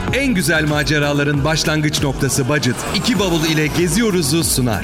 En güzel maceraların başlangıç noktası Budget, 2 bavul ile geziyoruz'u sunar.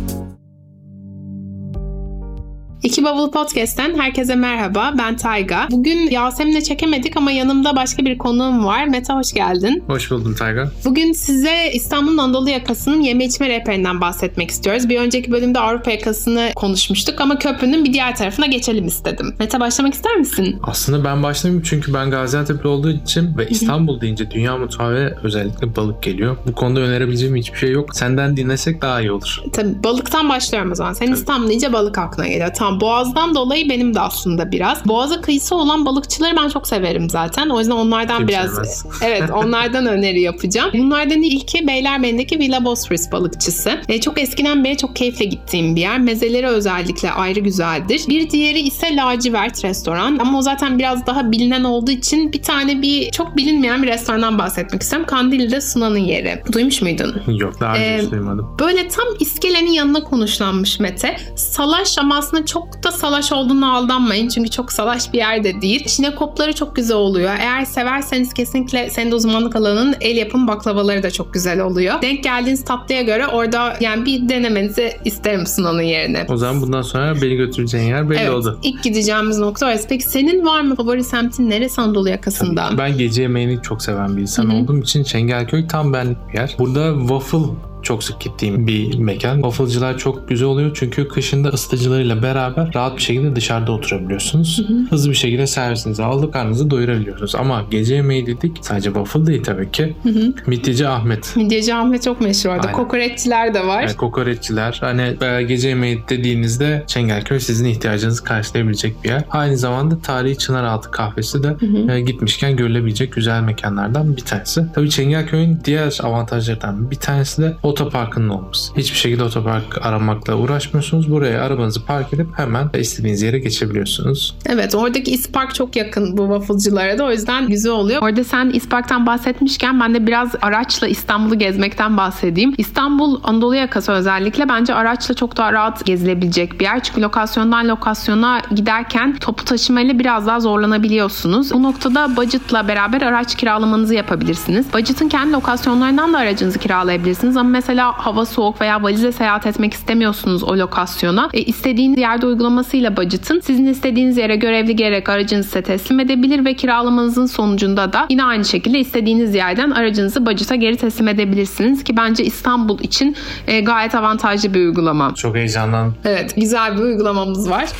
İki Bavul Podcast'ten herkese merhaba. Ben Tayga. Bugün Yasemin'le çekemedik ama yanımda başka bir konuğum var. Mete, hoş geldin. Hoş buldum Tayga. Bugün size İstanbul'un Anadolu yakasının yeme içme rehberinden bahsetmek istiyoruz. Bir önceki bölümde Avrupa yakasını konuşmuştuk ama köprünün bir diğer tarafına geçelim istedim. Mete, başlamak ister misin? Aslında ben başlamayayım çünkü ben Gaziantep'li olduğu için ve İstanbul deyince dünya mutfağı ve özellikle balık geliyor. Bu konuda önerebileceğim hiçbir şey yok. Senden dinlesek daha iyi olur. Tabii balıktan başlıyorum o zaman. Sen İstanbul deyince balık aklına geliyor. Tamam. Boğaz'dan dolayı benim de aslında biraz. Boğaz'a kıyısı olan balıkçıları ben çok severim zaten. O yüzden onlardan Kim biraz sevmez? evet, onlardan öneri yapacağım. Bunlardan ilki Beylerbeyi'ndeki Villa Bosphorus balıkçısı. Çok eskiden beri çok keyifle gittiğim bir yer. Mezeleri özellikle ayrı güzeldir. Bir diğeri ise Lacivert restoran. Ama o zaten biraz daha bilinen olduğu için bir tane çok bilinmeyen bir restorandan bahsetmek istiyorum. Kandilli'de Sunan'ın yeri. Duymuş muydun? Yok, daha önce hiç duymadım. Böyle tam iskelenin yanına konuşlanmış Mete. Salaş ama aslında çok da salaş olduğunu aldanmayın. Çünkü çok salaş bir yer de değil. Şinekopları çok güzel oluyor. Eğer severseniz kesinlikle senin de uzmanlık alanının el yapım baklavaları da çok güzel oluyor. Denk geldiğiniz tatlıya göre orada yani bir denemenizi isterim Sunan'ın yerine. O zaman bundan sonra beni götüreceğin yer belli oldu. Evet, ilk gideceğimiz nokta orası. Peki senin var mı favori semtin neresi Anadolu yakasında? Tabii ki. Ben gece yemeğini çok seven bir insan olduğum için Çengelköy tam benlik bir yer. Burada waffle çok sık gittiğim bir mekan. Wafflecılar çok güzel oluyor çünkü kışında ısıtıcılarıyla beraber rahat bir şekilde dışarıda oturabiliyorsunuz. Hızlı bir şekilde servisinizi alıp karnınızı doyurabiliyorsunuz. Ama gece yemeği dedik. Sadece waffle değil tabii ki. Midyeci Ahmet. Midyeci Ahmet çok meşhur orada. Aynen. Kokoreççiler de var. Evet, kokoreççiler. Hani gece yemeği dediğinizde Çengelköy sizin ihtiyacınızı karşılayabilecek bir yer. Aynı zamanda tarihi Çınaraltı kahvesi de gitmişken görülebilecek güzel mekanlardan bir tanesi. Tabii Çengelköy'ün diğer avantajlarından bir tanesi de otoparkının olması. Hiçbir şekilde otopark aramakla uğraşmıyorsunuz. Buraya arabanızı park edip hemen istediğiniz yere geçebiliyorsunuz. Evet, oradaki İspark çok yakın bu wafflecılara da, o yüzden güzel oluyor. Orada sen İspark'tan bahsetmişken ben de biraz araçla İstanbul'u gezmekten bahsedeyim. İstanbul Anadolu yakası özellikle bence araçla çok daha rahat gezilebilecek bir yer. Çünkü lokasyondan lokasyona giderken toplu taşımayla biraz daha zorlanabiliyorsunuz. Bu noktada Budget'la beraber araç kiralamanızı yapabilirsiniz. Budget'ın kendi lokasyonlarından da aracınızı kiralayabilirsiniz ama mesela hava soğuk veya valize seyahat etmek istemiyorsunuz o lokasyona. İstediğiniz yerde uygulamasıyla Budget'ın sizin istediğiniz yere görevli gelerek aracınızı size teslim edebilir ve kiralamanızın sonucunda da yine aynı şekilde istediğiniz yerden aracınızı Budget'a geri teslim edebilirsiniz ki bence İstanbul için gayet avantajlı bir uygulama. Çok heyecanlandım. Evet, güzel bir uygulamamız var.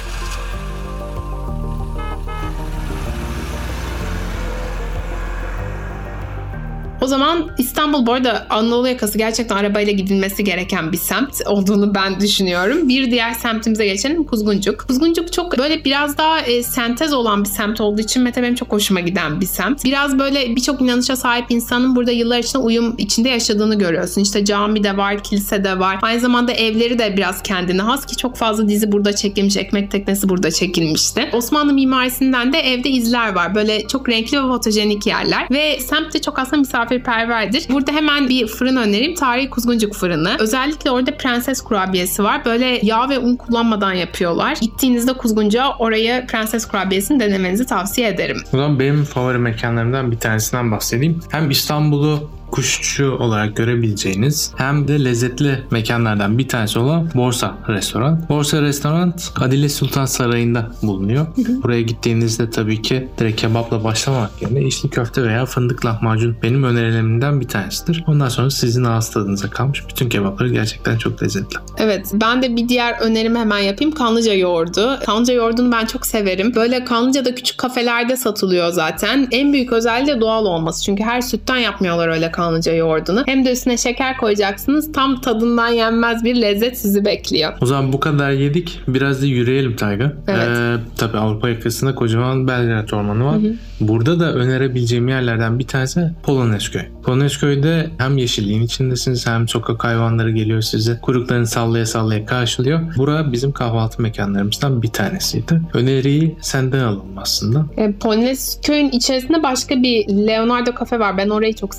O zaman İstanbul bu arada Anadolu yakası gerçekten arabayla gidilmesi gereken bir semt olduğunu ben düşünüyorum. Bir diğer semtimize geçelim, Kuzguncuk. Kuzguncuk çok böyle biraz daha sentez olan bir semt olduğu için Mete benim çok hoşuma giden bir semt. Biraz böyle birçok inanışa sahip insanın burada yıllar içinde uyum içinde yaşadığını görüyorsun. İşte cami de var, kilise de var. Aynı zamanda evleri de biraz kendine has ki çok fazla dizi burada çekilmiş. Ekmek Teknesi burada çekilmişti. Osmanlı mimarisinden de evde izler var. Böyle çok renkli ve fotojenik yerler. Ve semt de çok aslında misafirperverdir. Burada hemen bir fırın önereyim. Tarihi Kuzguncuk fırını. Özellikle orada prenses kurabiyesi var. Böyle yağ ve un kullanmadan yapıyorlar. Gittiğinizde Kuzguncuk'a oraya prenses kurabiyesini denemenizi tavsiye ederim. O zaman benim favori mekanlarımdan bir tanesinden bahsedeyim. Hem İstanbul'u kuşçu olarak görebileceğiniz hem de lezzetli mekanlardan bir tanesi olan Borsa Restoran. Borsa Restoran Adile Sultan Sarayı'nda bulunuyor. Buraya gittiğinizde tabii ki direkt kebapla başlamak yerine içli köfte veya fındık lahmacun benim önerilerimden bir tanesidir. Ondan sonra sizin ağız tadınıza kalmış. Bütün kebapları gerçekten çok lezzetli. Evet, ben de bir diğer önerimi hemen yapayım. Kanlıca yoğurdu. Kanlıca yoğurdunu ben çok severim. Böyle Kanlıca'da küçük kafelerde satılıyor zaten. En büyük özelliği de doğal olması. Çünkü her sütten yapmıyorlar öyle Kanlıca yoğurdunu. Hem de üstüne şeker koyacaksınız. Tam tadından yenmez bir lezzet sizi bekliyor. O zaman bu kadar yedik. Biraz da yürüyelim Tayga. Evet. Tabii Avrupa yakasında kocaman Belgrad Ormanı var. Burada da önerebileceğim yerlerden bir tanesi Polonezköy. Polonezköy'de hem yeşilliğin içindesiniz hem sokak hayvanları geliyor size. Kuyruklarını sallaya sallaya karşılıyor. Bura bizim kahvaltı mekanlarımızdan bir tanesiydi. Öneriyi senden alalım aslında. Polonezköy'ün içerisinde başka bir Leonardo Cafe var. Ben orayı çok severim. Senin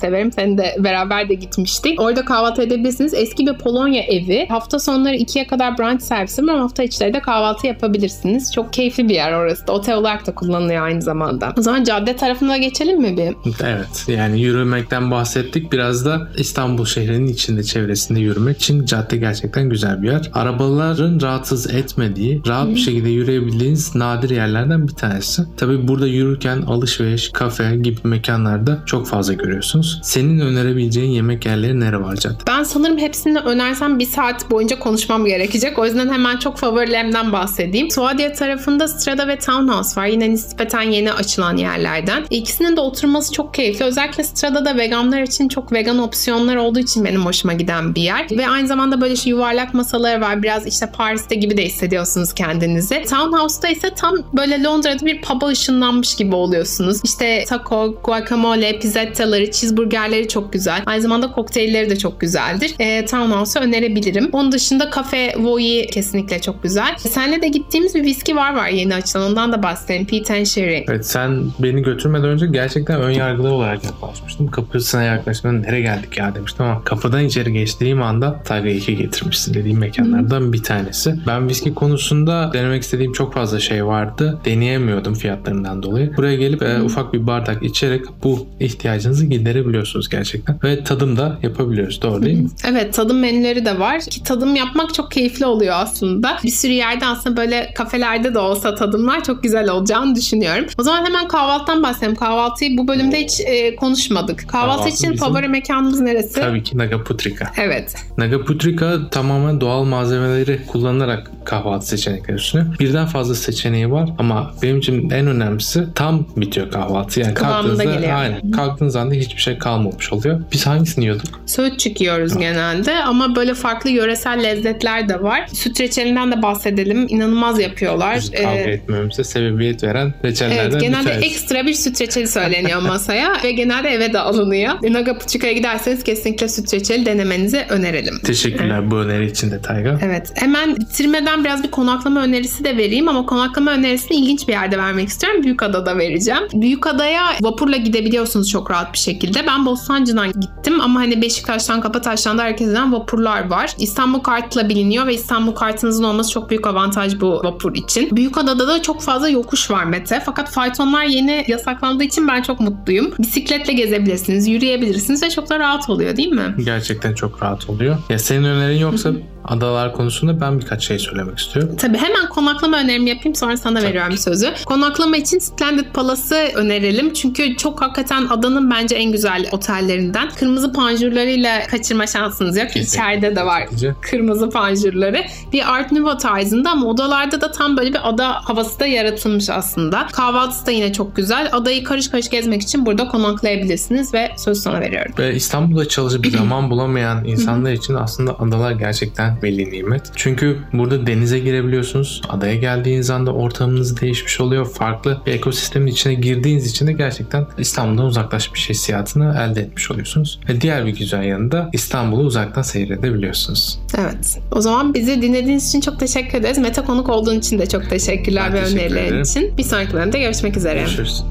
seferinde beraber de gitmiştik. Orada kahvaltı edebilirsiniz. Eski bir Polonya evi. Hafta sonları 2'ye kadar brunch servisi var ama hafta içleri de kahvaltı yapabilirsiniz. Çok keyifli bir yer orası da. Otel olarak da kullanılıyor aynı zamanda. O zaman cadde tarafına geçelim mi bir? Evet. Yani yürümekten bahsettik. Biraz da İstanbul şehrinin içinde, çevresinde yürümek için cadde gerçekten güzel bir yer. Arabaların rahatsız etmediği, rahat bir şekilde yürüyebildiğiniz nadir yerlerden bir tanesi. Tabii burada yürürken alışveriş, kafe gibi mekanlarda çok fazla görüyorsunuz. Senin önerebileceğin yemek yerleri nere var cadde? Ben sanırım hepsini önersem 1 saat boyunca konuşmam gerekecek. O yüzden hemen çok favorilerimden bahsedeyim. Suadiye tarafında Strada ve Townhouse var. Yine nispeten yeni açılan yerlerden. İkisinin de oturması çok keyifli. Özellikle Strada'da veganlar için çok vegan opsiyonlar olduğu için benim hoşuma giden bir yer. Ve aynı zamanda böyle yuvarlak masaları var. Biraz işte Paris'te gibi de hissediyorsunuz kendinizi. Townhouse'da ise tam böyle Londra'da bir pub'a ışınlanmış gibi oluyorsunuz. İşte taco, guacamole, pizzettaları, cheeseburgerleri çok güzel. Aynı zamanda kokteylleri de çok güzeldir. Townhouse'u önerebilirim. Onun dışında Cafe Voi kesinlikle çok güzel. Seninle de gittiğimiz bir viski var yeni açılan. Ondan da bahsedelim. Pete & Sherry. Evet, sen beni götürmeden önce gerçekten ön yargılı olarak yaklaşmıştım. Kapısına yaklaşmadan nereye geldik ya demiştim ama kapıdan içeri geçtiğim anda Tayga 2 getirmişsin dediğim mekanlardan bir tanesi. Ben viski konusunda denemek istediğim çok fazla şey vardı. Deneyemiyordum fiyatlarından dolayı. Buraya gelip ufak bir bardak içerek bu ihtiyacınızı giderebiliyorsunuz gerçekten. Ve tadım da yapabiliyoruz. Doğru değil mi? Evet, tadım menüleri de var. Ki tadım yapmak çok keyifli oluyor aslında. Bir sürü yerde aslında böyle kafelerde de olsa tadımlar çok güzel olacağını düşünüyorum. O zaman hemen kahvaltıdan bahsedelim. Kahvaltıyı bu bölümde hiç konuşmadık. Kahvaltı için favori mekanımız neresi? Tabii ki Nagaputrika. Evet. Nagaputrika tamamen doğal malzemeleri kullanarak kahvaltı seçenekleri sunuyor. Birden fazla seçeneği var ama benim için en önemlisi tam bitiyor kahvaltı. Yani kalktığınız anda hiçbir şey kalmamış oluyor. Biz hangisini yiyorduk? Söğütçük yiyoruz genelde ama böyle farklı yöresel lezzetler de var. Süt reçelinden de bahsedelim. İnanılmaz yapıyorlar. Biz kavga etmemize sebebiyet veren reçellerden evet, genelde bir tanesi. Ekstra bir süt reçeli söyleniyor masaya ve genelde eve de alınıyor. Nagaputrika'ya giderseniz kesinlikle süt reçeli denemenizi önerelim. Teşekkürler bu öneri için de Tayga. Evet. Hemen bitirmeden biraz bir konaklama önerisi de vereyim ama konaklama önerisini ilginç bir yerde vermek istiyorum. Büyükada'da vereceğim. Büyükada'ya vapurla gidebiliyorsunuz çok rahat bir şekilde. Ben Bostancı'dan gittim ama hani Beşiktaş'tan, Kapataş'tan da herkese giden vapurlar var. İstanbul Kart'la biliniyor ve İstanbul Kart'ınızın olması çok büyük avantaj bu vapur için. Büyükada'da da çok fazla yokuş var Mete. Fakat faytonlar yeni yasaklandığı için ben çok mutluyum. Bisikletle gezebilirsiniz, yürüyebilirsiniz ve çok da rahat oluyor değil mi? Gerçekten çok rahat oluyor. Ya senin önerin yoksa adalar konusunda ben birkaç şey söylemek istiyorum. Tabii hemen konaklama önerimi yapayım sonra sana veriyorum sözü. Konaklama için Splendid Palace'ı önerelim. Çünkü çok hakikaten adanın bence en güzel otellerinden. Kırmızı panjurlarıyla kaçırma şansınız yok. İçeride de var kırmızı panjurları. Bir Art Nouveau tarzında ama odalarda da tam böyle bir ada havası da yaratılmış aslında. Kahvaltısı da yine çok güzel. Adayı karış karış gezmek için burada konaklayabilirsiniz ve sözü sana veriyorum. Ve İstanbul'da çalışıp zaman bulamayan insanlar için aslında adalar gerçekten veli nimet. Çünkü burada denize girebiliyorsunuz. Adaya geldiğiniz anda ortamınız değişmiş oluyor. Farklı bir ekosistemin içine girdiğiniz için de gerçekten İstanbul'dan uzaklaşmış hissiyatını elde etmiş oluyorsunuz. Ve diğer bir güzel yanı da İstanbul'u uzaktan seyredebiliyorsunuz. Evet. O zaman bizi dinlediğiniz için çok teşekkür ederiz. Mete konuk olduğun için de çok teşekkürler ve önerilerin için. Bir sonraki bölümde görüşmek üzere. Görüşürüz.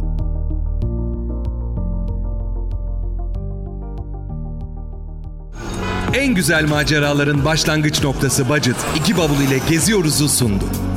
En güzel maceraların başlangıç noktası Budget, 2 bavul ile geziyoruz'u sundu.